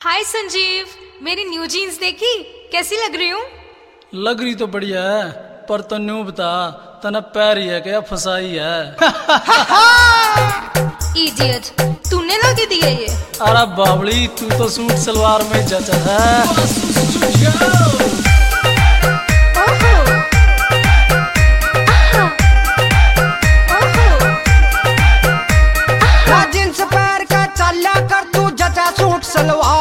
हाय संजीव। मेरी new jeans देखी? कैसी लग रही हूँ? लग रही तो बढ़िया है, पर तो न्यू बता, तना पैर ही है क्या फसाई है? इडियट, तूने ला के दिया ये? अरे बावली, तू तो सूट सलवार में जचा है। ओहो, आहा, ओहो, जींस पैर का चाल्या कर तू जचा सूट सलवार